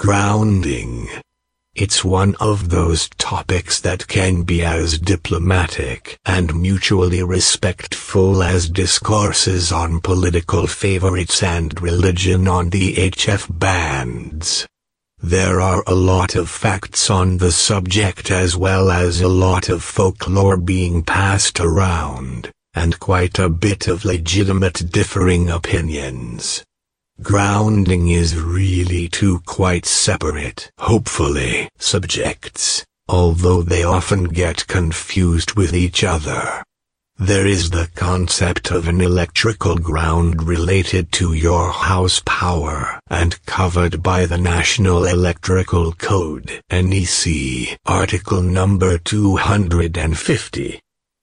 Grounding. It's one of those topics that can be as diplomatic and mutually respectful as discourses on political favorites and religion on the HF bands. There are a lot of facts on the subject as well as a lot of folklore being passed around, and quite a bit of legitimate differing opinions. Grounding is really two quite separate, hopefully, subjects, although they often get confused with each other. There is the concept of an electrical ground related to your house power and covered by the National Electrical Code (NEC) Article number 250.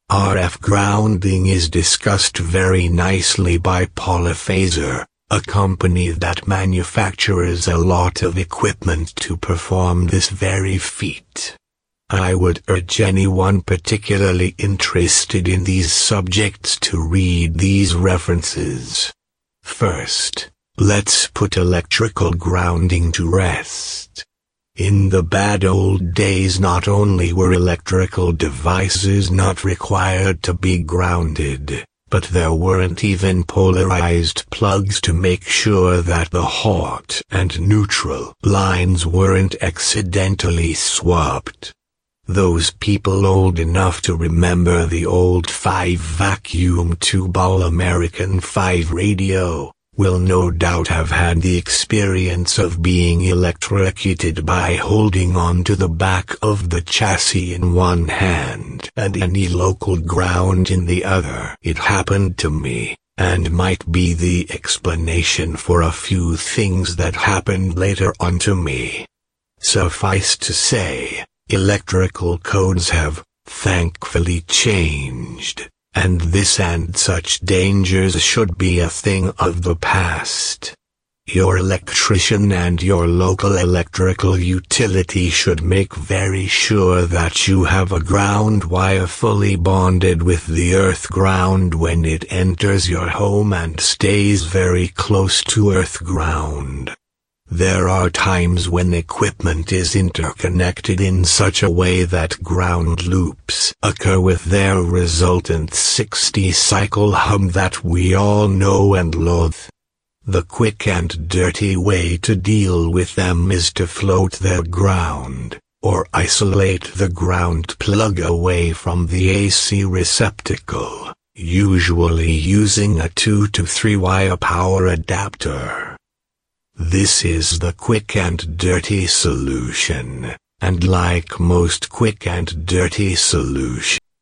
RF grounding is discussed very nicely by Polyphasor, a company that manufactures a lot of equipment to perform this very feat. I would urge anyone particularly interested in these subjects to read these references. First, let's put electrical grounding to rest. In the bad old days, not only were electrical devices not required to be grounded, but there weren't even polarized plugs to make sure that the hot and neutral lines weren't accidentally swapped. Those people old enough to remember the old 5 vacuum tube All-American 5 radio will no doubt have had the experience of being electrocuted by holding on to the back of the chassis in one hand and any local ground in the other. It happened to me, and might be the explanation for a few things that happened later on to me. Suffice to say, electrical codes have, thankfully, changed, and this and such dangers should be a thing of the past. Your electrician and your local electrical utility should make very sure that you have a ground wire fully bonded with the earth ground when it enters your home and stays very close to earth ground. There are times when equipment is interconnected in such a way that ground loops occur with their resultant 60-cycle hum that we all know and loathe. The quick and dirty way to deal with them is to float their ground, or isolate the ground plug away from the AC receptacle, usually using a 2 to 3 wire power adapter. This is the quick and dirty solution, and like most quick and dirty solutions,